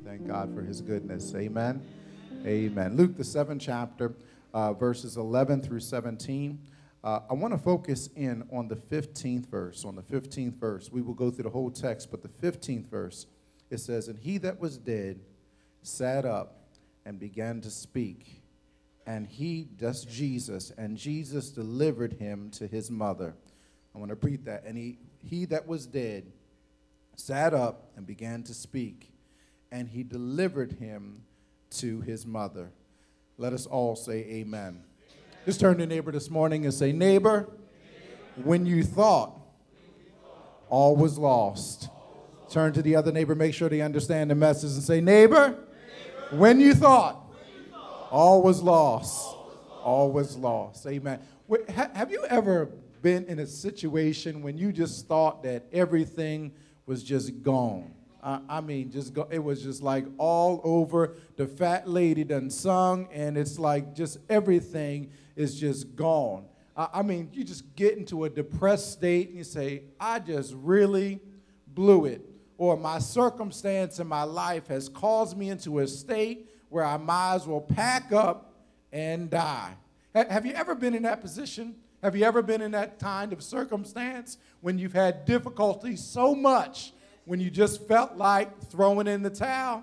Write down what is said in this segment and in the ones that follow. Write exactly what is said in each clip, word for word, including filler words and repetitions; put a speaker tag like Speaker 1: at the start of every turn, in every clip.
Speaker 1: Thank God for his goodness. Amen. Amen. Luke, the seventh chapter, uh, verses eleven through seventeen. Uh, I want to focus in on the fifteenth verse. On the fifteenth verse, we will go through the whole text, but the fifteenth verse, it says, "And he that was dead sat up and began to speak. And he," that's Jesus, "and Jesus delivered him to his mother." I want to repeat that. "And he, he that was dead sat up and began to speak, and he delivered him to his mother." Let us all say amen. Just turn to your neighbor this morning and say, "Neighbor, when you thought all was lost." Turn to the other neighbor, make sure they understand the message, and say, "Neighbor, when you thought all was lost, all was lost." Amen. Wait, ha- Have you ever been in a situation when you just thought that everything was just gone? Uh, I mean, just go, it was just like all over. The fat lady done sung, and it's like just everything is just gone. I, I mean, you just get into a depressed state, and you say, "I just really blew it." Or my circumstance in my life has caused me into a state where I might as well pack up and die. Ha- have you ever been in that position? Have you ever been in that kind of circumstance when you've had difficulty so much when you just felt like throwing in the towel?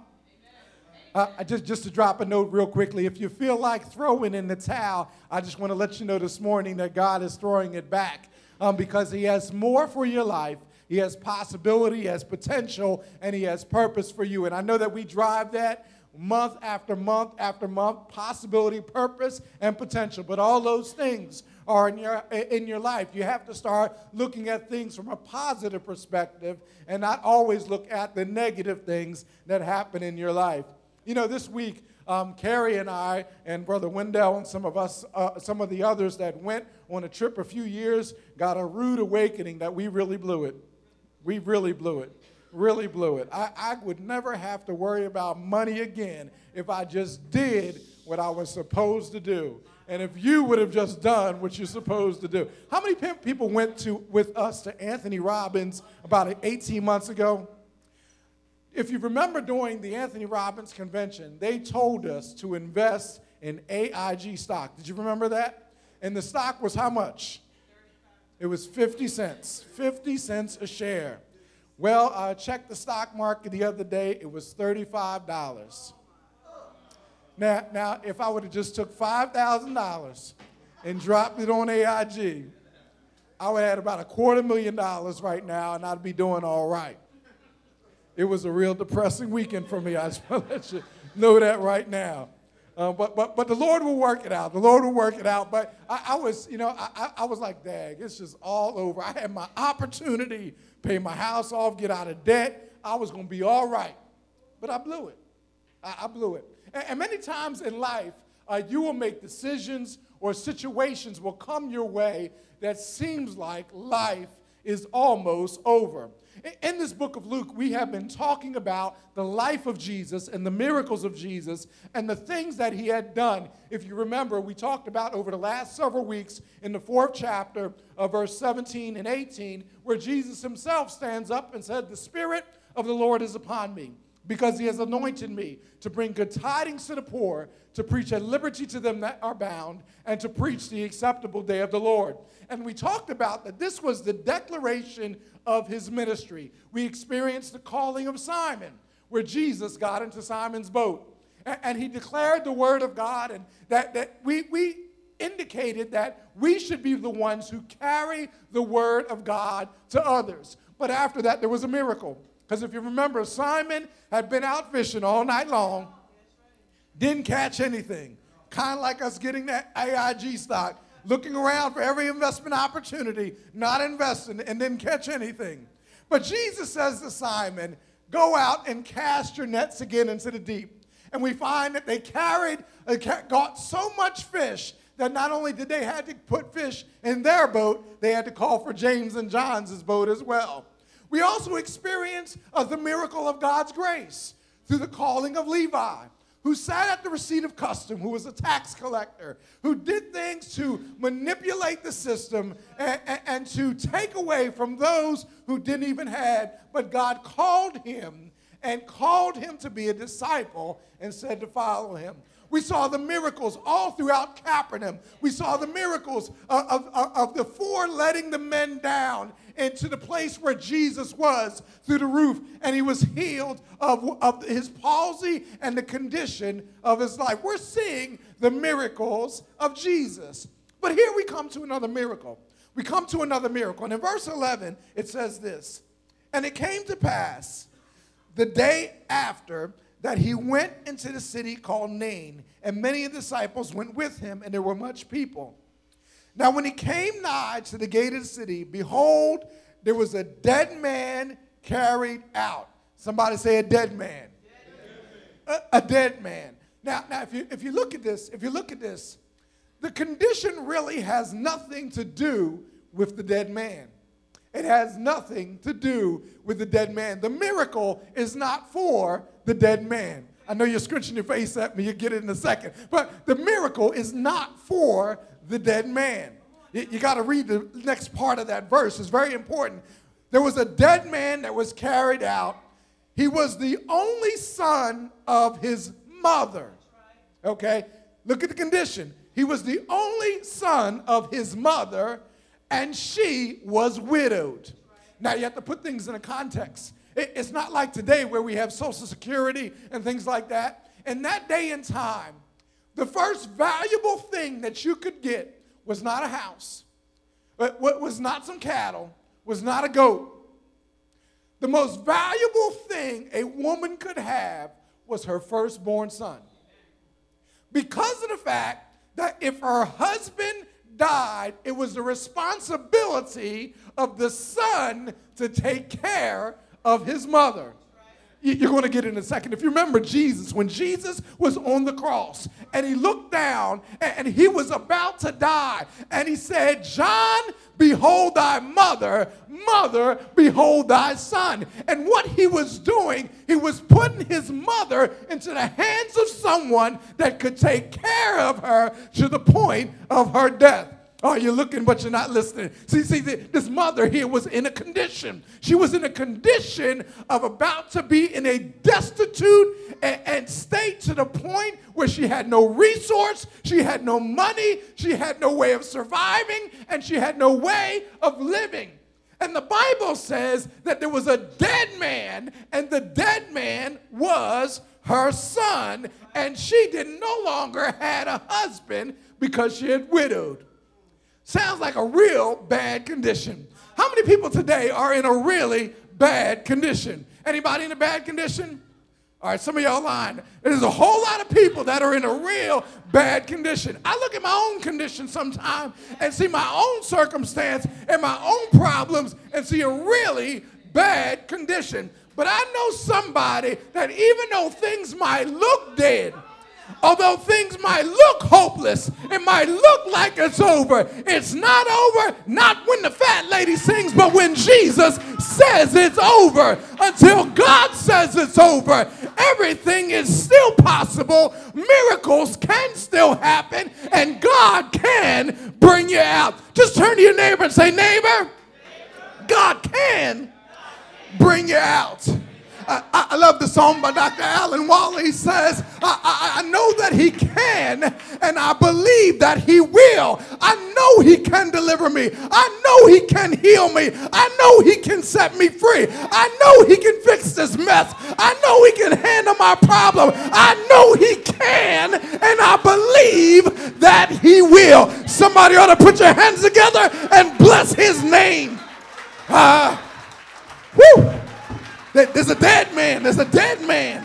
Speaker 1: Uh, I just, just to drop a note real quickly, if you feel like throwing in the towel, I just want to let you know this morning that God is throwing it back um, because he has more for your life. He has possibility, he has potential, and he has purpose for you. And I know that we drive that month after month after month, possibility, purpose, and potential. But all those things are in your, in your life. You have to start looking at things from a positive perspective and not always look at the negative things that happen in your life. You know, this week, um, Carrie and I and Brother Wendell and some of us, uh, some of the others that went on a trip a few years got a rude awakening that we really blew it. We really blew it. Really blew it. I, I would never have to worry about money again if I just did what I was supposed to do. And if you would have just done what you're supposed to do. How many pe- people went to with us to Anthony Robbins about eighteen months ago? If you remember during the Anthony Robbins convention, they told us to invest in A I G stock. Did you remember that? And the stock was how much? It was fifty cents. fifty cents a share. Well, I checked the stock market the other day. It was thirty-five dollars. Now, now if I would have just took five thousand dollars and dropped it on A I G, I would have had about a quarter million dollars right now, and I'd be doing all right. It was a real depressing weekend for me. I just want to let you know that right now. Uh, but but but the Lord will work it out. The Lord will work it out. But I, I was, you know, I, I was like, dang, it's just all over. I had my opportunity, pay my house off, get out of debt. I was going to be all right. But I blew it. I, I blew it. And, and many times in life, uh, you will make decisions or situations will come your way that seems like life is almost over. In this book of Luke, we have been talking about the life of Jesus and the miracles of Jesus and the things that he had done. If you remember, we talked about over the last several weeks in the fourth chapter of verse seventeen and eighteen, where Jesus himself stands up and said, "The Spirit of the Lord is upon me, because he has anointed me to bring good tidings to the poor, to preach at liberty to them that are bound, and to preach the acceptable day of the Lord." And we talked about that this was the declaration of his ministry. We experienced the calling of Simon, where Jesus got into Simon's boat. And, and he declared the word of God, and that, that we, we indicated that we should be the ones who carry the word of God to others. But after that, there was a miracle. Because if you remember, Simon had been out fishing all night long, didn't catch anything. Kind of like us getting that A I G stock, looking around for every investment opportunity, not investing, and didn't catch anything. But Jesus says to Simon, "Go out and cast your nets again into the deep." And we find that they carried, they got so much fish that not only did they have to put fish in their boat, they had to call for James and John's boat as well. We also experience uh, the miracle of God's grace through the calling of Levi, who sat at the receipt of custom, who was a tax collector, who did things to manipulate the system and, and, and to take away from those who didn't even have, but God called him
Speaker 2: and called him to be a disciple and said to follow him. We saw the miracles all throughout Capernaum. We saw the miracles of, of, of the four letting the men down into the place where Jesus was through the roof, and he was healed of, of his palsy and the condition of his life. We're seeing the miracles of Jesus. But here we come to another miracle. We come to another miracle. And in verse eleven, it says this, "And it came to pass the day after that he went into the city called Nain, and many of the disciples went with him, and there were much people. Now when he came nigh to the gate of the city, behold, there was a dead man carried out." Somebody say a dead man. A, a dead man. Now, now if you if you look at this, if you look at this, the condition really has nothing to do with the dead man. It has nothing to do with the dead man. The miracle is not for the dead man. I know you're scrunching your face at me. You'll get it in a second. But the miracle is not for the dead man. You, you got to read the next part of that verse. It's very important. There was a dead man that was carried out. He was the only son of his mother. Okay? Look at the condition. He was the only son of his mother, and she was widowed. Now, you have to put things in a context. It, it's not like today where we have Social Security and things like that. In that day and time, the first valuable thing that you could get was not a house, but was not some cattle, was not a goat. The most valuable thing a woman could have was her firstborn son. Because of the fact that if her husband died, it was the responsibility of the son to take care of his mother. You're going to get it in a second. If you remember Jesus, when Jesus was on the cross and he looked down and he was about to die and he said, "John, behold thy mother, mother, behold thy son." And what he was doing, he was putting his mother into the hands of someone that could take care of her to the point of her death. Oh, you're looking, but you're not listening. See, see, this mother here was in a condition. She was in a condition of about to be in a destitute and, and state to the point where she had no resource, she had no money, she had no way of surviving, and she had no way of living. And the Bible says that there was a dead man, and the dead man was her son, and she did no longer had a husband because she had widowed. Sounds like a real bad condition. How many people today are in a really bad condition? Anybody in a bad condition? All right, some of y'all lying. There's a whole lot of people that are in a real bad condition. I look at my own condition sometimes and see my own circumstance and my own problems and see a really bad condition. But I know somebody that even though things might look dead, although things might look hopeless, it might look like it's over, it's not over, not when the fat lady sings, but when Jesus says it's over. Until God says it's over, everything is still possible. Miracles can still happen, and God can bring you out. Just turn to your neighbor and say, "Neighbor, God can bring you out." I, I love the song by Doctor Alan Wally. He says, I, I, I know that he can, and I believe that he will. I know he can deliver me. I know he can heal me. I know he can set me free. I know he can fix this mess. I know he can handle my problem. I know he can, and I believe that he will. Somebody ought to put your hands together and bless his name. Uh, whew. There's a dead man. There's a dead man.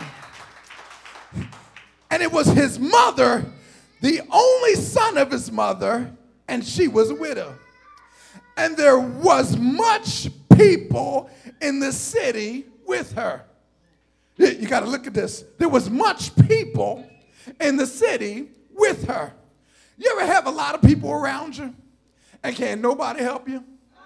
Speaker 2: And it was his mother, the only son of his mother, and she was a widow. And there was much people in the city with her. You got to look at this. There was much people in the city with her. You ever have a lot of people around you and can't nobody help you?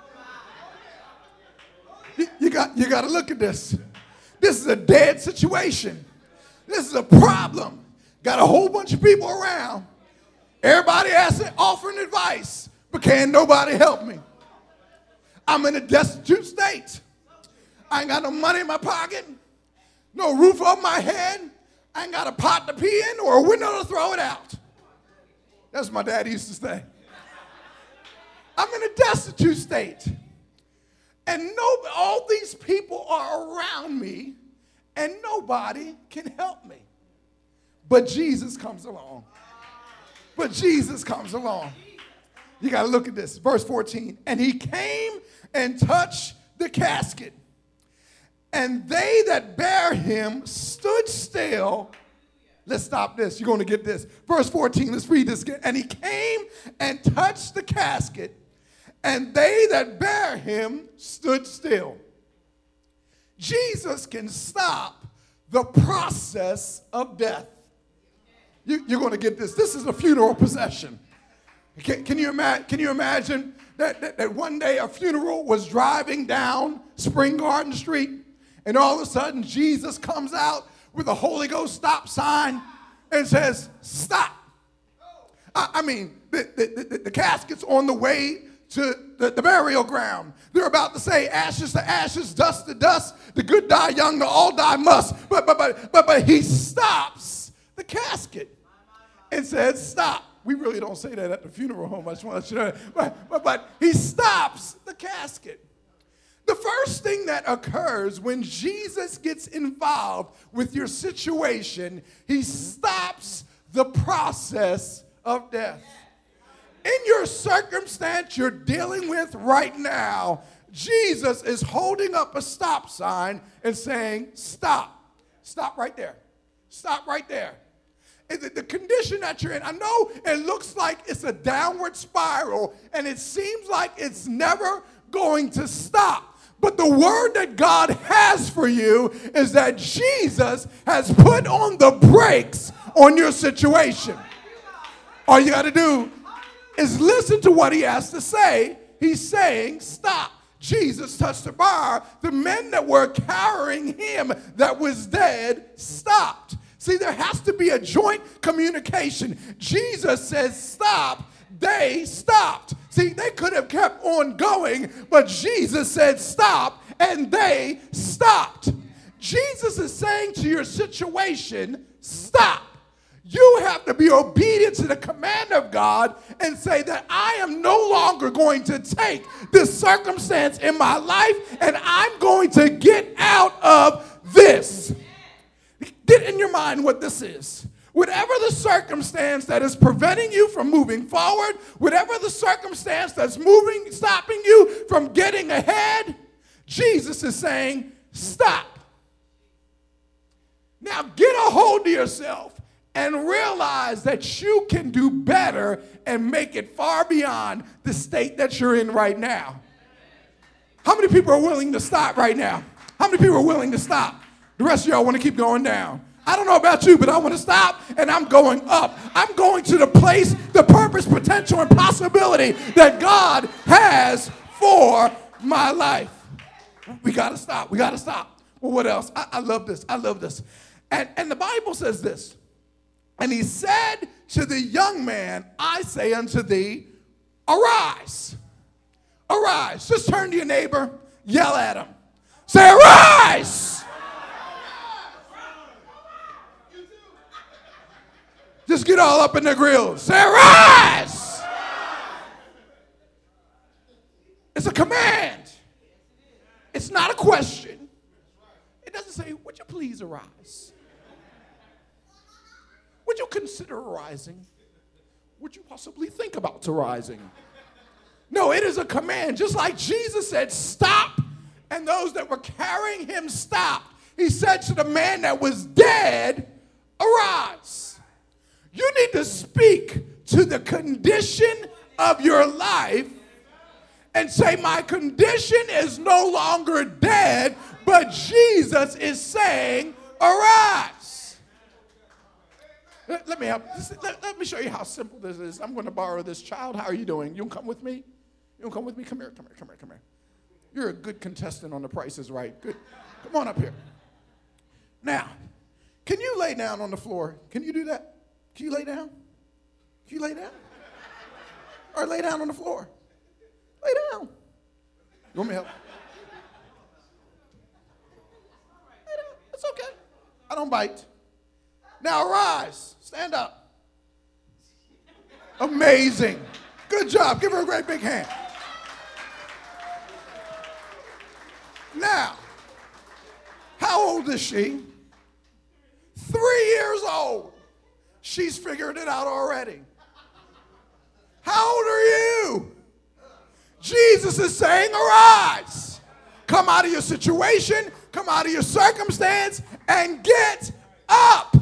Speaker 2: You got, you got to look at this. This is a dead situation. This is a problem. Got a whole bunch of people around. Everybody asking, offering advice, but can't nobody help me. I'm in a destitute state. I ain't got no money in my pocket. no roof over my head. I ain't got a pot to pee in or a window to throw it out. That's what my dad used to say. I'm in a destitute state. And no, all these people are around me, and nobody can help me. But Jesus comes along. But Jesus comes along. You got to look at this. Verse fourteen. And he came and touched the casket. And they that bare him stood still. Let's stop this. You're going to get this. Verse fourteen. Let's read this again. And he came and touched the casket. And they that bare him stood still. Jesus can stop the process of death. You, you're going to get this. This is a funeral procession. Can, can, you, ima- can you imagine that, that, that one day a funeral was driving down Spring Garden Street, and all of a sudden Jesus comes out with a Holy Ghost stop sign and says, stop. I, I mean, the, the, the, the casket's on the way to the, the burial ground. They're about to say ashes to ashes, dust to dust, the good die young, the all die must. But but but but but he stops the casket and says, stop. We really don't say that at the funeral home. I just want to let you know. But, but, but he stops the casket. The first thing that occurs when Jesus gets involved with your situation, he stops the process of death. In your circumstance you're dealing with right now, Jesus is holding up a stop sign and saying, stop. Stop right there. Stop right there. The, the condition that you're in, I know it looks like it's a downward spiral and it seems like it's never going to stop. But the word that God has for you is that Jesus has put on the brakes on your situation. All you got to do is listen to what he has to say. He's saying, stop. Jesus touched the bar. The men that were carrying him that was dead stopped. See, there has to be a joint communication. Jesus says, stop. They stopped. See, they could have kept on going, but Jesus said, stop, and they stopped. Jesus is saying to your situation, stop. You have to be obedient to the command of God and say that I am no longer going to take this circumstance in my life and I'm going to get out of this. Get in your mind what this is. Whatever the circumstance that is preventing you from moving forward, whatever the circumstance that's moving, stopping you from getting ahead, Jesus is saying, stop. Now get a hold of yourself and realize that you can do better and make it far beyond the state that you're in right now. How many people are willing to stop right now? How many people are willing to stop? The rest of y'all want to keep going down. I don't know about you, but I want to stop, and I'm going up. I'm going to the place, the purpose, potential, and possibility that God has for my life. We got to stop. We got to stop. Well, what else? I, I love this. I love this. And, and the Bible says this. And he said to the young man, I say unto thee, arise. Arise. Just turn to your neighbor, yell at him. Say, arise. Just get all up in the grill. Say, arise. It's a command. It's not a question. It doesn't say, would you please arise? Would you consider arising? Would you possibly think about arising? No, it is a command. Just like Jesus said, stop, and those that were carrying him stopped. He said to the man that was dead, arise. You need to speak to the condition of your life and say, my condition is no longer dead, but Jesus is saying, arise. Let, let me help. Let, let me show you how simple this is. I'm going to borrow this child. How are you doing? You want to come with me? You want to come with me? Come here, come here, come here, come here. You're a good contestant on The Price is Right. Good. Come on up here. Now, can you lay down on the floor? Can you do that? Can you lay down? Can you lay down? Or lay down on the floor. Lay down. You want me to help? Lay down. It's okay. I don't bite. Now arise. Stand up. Amazing. Good job. Give her a great big hand. Now, how old is she? Three years old. She's figured it out already. How old are you? Jesus is saying, arise. Come out of your situation, come out of your circumstance, and get up.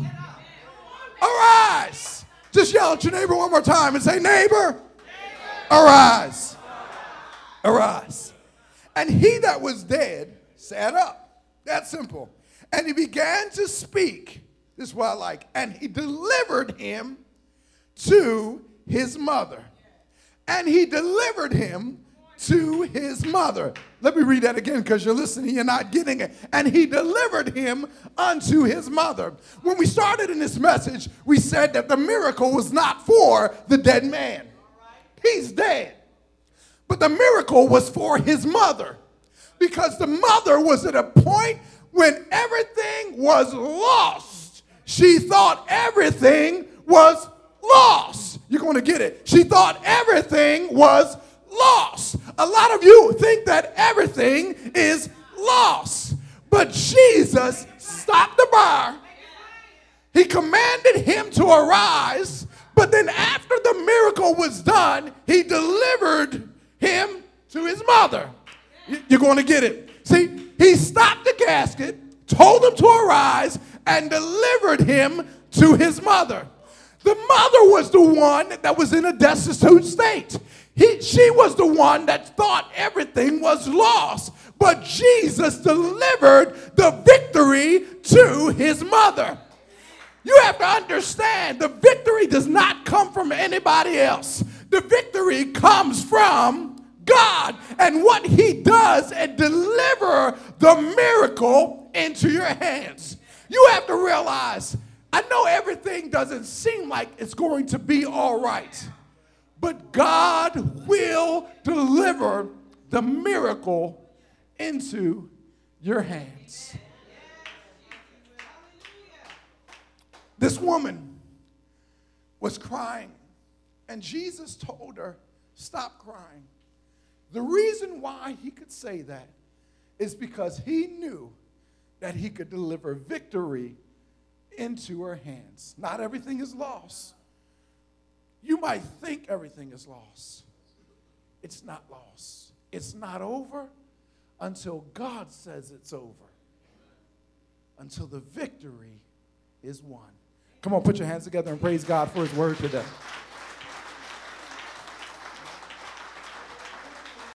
Speaker 2: Arise. Just yell at your neighbor one more time and say, neighbor, arise. Arise. And he that was dead sat up. That's simple. And he began to speak. This is what I like. And he delivered him to his mother. And he delivered him to his mother. Let me read that again because you're listening, you're not getting it. And he delivered him unto his mother. When we started in this message, we said that the miracle was not for the dead man. He's dead. But the miracle was for his mother. Because the mother was at a point when everything was lost. She thought everything was lost. You're going to get it. She thought everything was lost. A lot of you think that everything is lost. But Jesus stopped the bar. He commanded him to arise. But then after the miracle was done, he delivered him to his mother. You're going to get it. See, he stopped the casket, told him to arise, and delivered him to his mother. The mother was the one that was in a destitute state. He, she was the one that thought everything was lost. But Jesus delivered the victory to his mother. You have to understand, the victory does not come from anybody else. The victory comes from God and what he does and deliver the miracle into your hands. You have to realize, I know everything doesn't seem like it's going to be all right, but God will deliver the miracle into your hands. This woman was crying, and Jesus told her, stop crying. The reason why he could say that is because he knew that he could deliver victory into her hands. Not everything is lost. You might think everything is lost. It's not lost. It's not over until God says it's over. Until the victory is won. Come on, put your hands together and praise God for his word today.